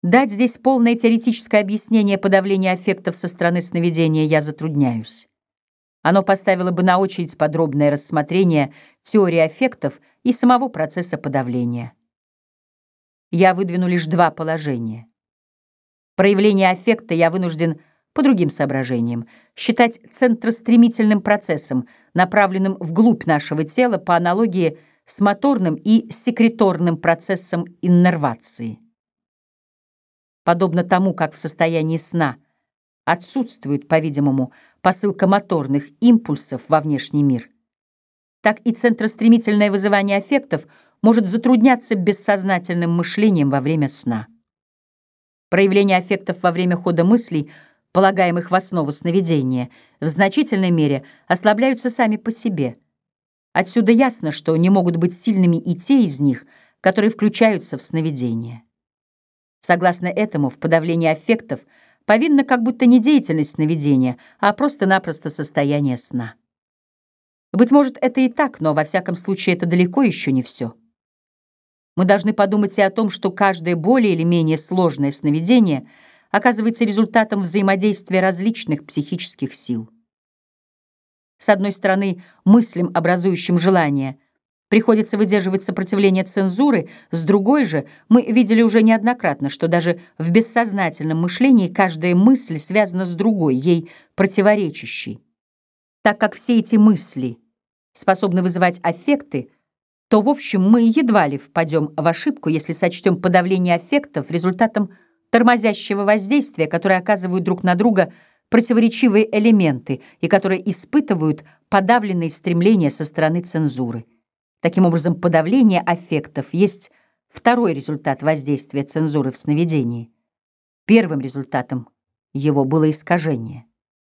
Дать здесь полное теоретическое объяснение подавления аффектов со стороны сновидения я затрудняюсь. Оно поставило бы на очередь подробное рассмотрение теории аффектов и самого процесса подавления. Я выдвину лишь два положения. Проявление аффекта я вынужден, по другим соображениям, считать центростремительным процессом, направленным вглубь нашего тела по аналогии с моторным и секреторным процессом иннервации. Подобно тому, как в состоянии сна отсутствует, по-видимому, посылка моторных импульсов во внешний мир, так и центростремительное вызывание аффектов может затрудняться бессознательным мышлением во время сна. Проявления аффектов во время хода мыслей, полагаемых в основу сновидения, в значительной мере ослабляются сами по себе. Отсюда ясно, что не могут быть сильными и те из них, которые включаются в сновидение. Согласно этому, в подавлении аффектов повинна как будто не деятельность сновидения, а просто-напросто состояние сна. Быть может, это и так, но во всяком случае это далеко еще не все. Мы должны подумать и о том, что каждое более или менее сложное сновидение оказывается результатом взаимодействия различных психических сил. С одной стороны, мыслям, образующим желание, приходится выдерживать сопротивление цензуры, с другой же мы видели уже неоднократно, что даже в бессознательном мышлении каждая мысль связана с другой, ей противоречащей. Так как все эти мысли способны вызывать аффекты, то, в общем, мы едва ли впадем в ошибку, если сочтем подавление аффектов результатом тормозящего воздействия, которое оказывают друг на друга противоречивые элементы и которые испытывают подавленные стремления со стороны цензуры. Таким образом, подавление аффектов есть второй результат воздействия цензуры в сновидении. Первым результатом его было искажение.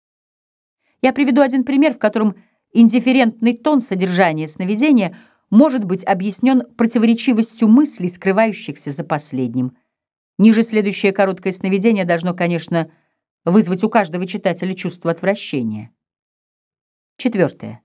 Я приведу один пример, в котором индифферентный тон содержания сновидения может быть объяснен противоречивостью мыслей, скрывающихся за последним. Ниже следующее короткое сновидение должно, конечно, вызвать у каждого читателя чувство отвращения. 4.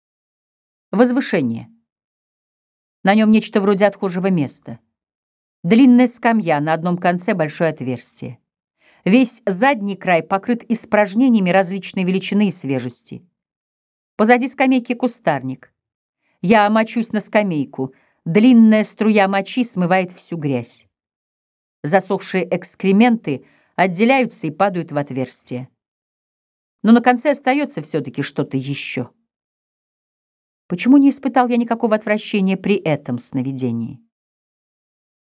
Возвышение. На нем нечто вроде отхожего места. Длинная скамья, на одном конце большое отверстие. Весь задний край покрыт испражнениями различной величины и свежести. Позади скамейки кустарник. Я мочусь на скамейку. Длинная струя мочи смывает всю грязь. Засохшие экскременты отделяются и падают в отверстие. Но на конце остается все-таки что-то еще. Почему не испытал я никакого отвращения при этом сновидении?